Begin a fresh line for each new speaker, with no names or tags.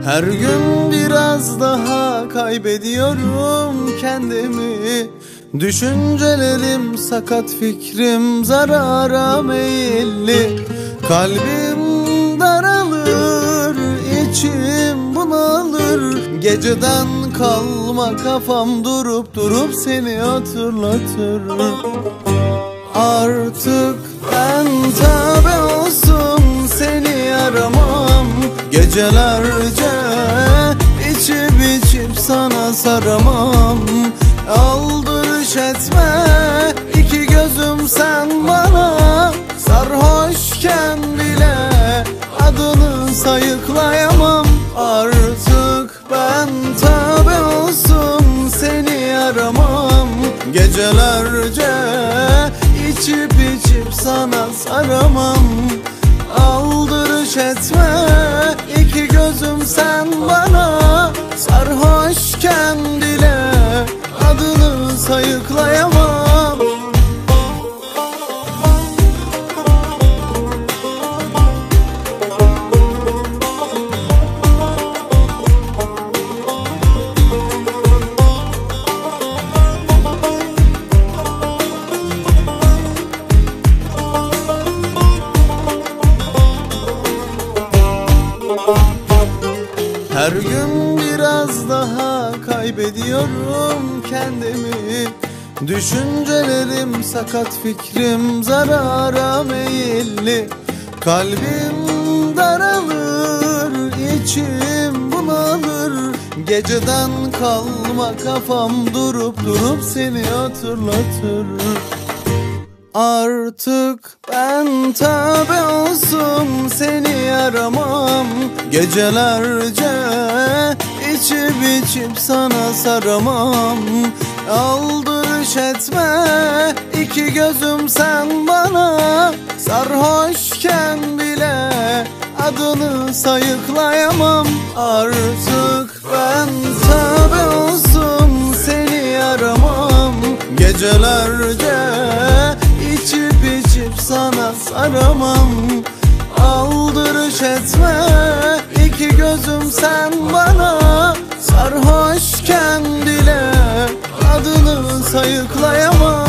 Her gün biraz daha kaybediyorum kendimi. Düşüncelerim sakat, fikrim zarara meyilli. Kalbim daralır, içim bunalır. Geceden kalma kafam durup durup seni hatırlatır. Artık ben tövbe olsun seni aramam. Gecelerce içip içip sana saramam. Aldırış etme iki gözüm sen bana. Sarhoşken bile adını sayıklayamam. Artık ben tövbe olsun seni aramam. Gecelerce içip içip sana saramam. Aldırış etme iki gözüm sen bana. Sarhoşken bile adını sayıklayamam. Her gün biraz daha kaybediyorum kendimi. Düşüncelerim sakat, fikrim zarara meyilli. Kalbim daralır, içim bunalır. Geceden kalma kafam durup durup seni hatırlatır. Artık ben tövbe olsun seni aramam. Gecelerce içip içip sana saramam. Aldırış etme iki gözüm sen bana. Sarhoşken bile adını sayıklayamam. Artık ben tövbe olsun seni aramam. Gecelerce İçip içip sana saramam. Aldırış etme iki gözüm sen bana. Sarhoşken bile adını sayıklayamam.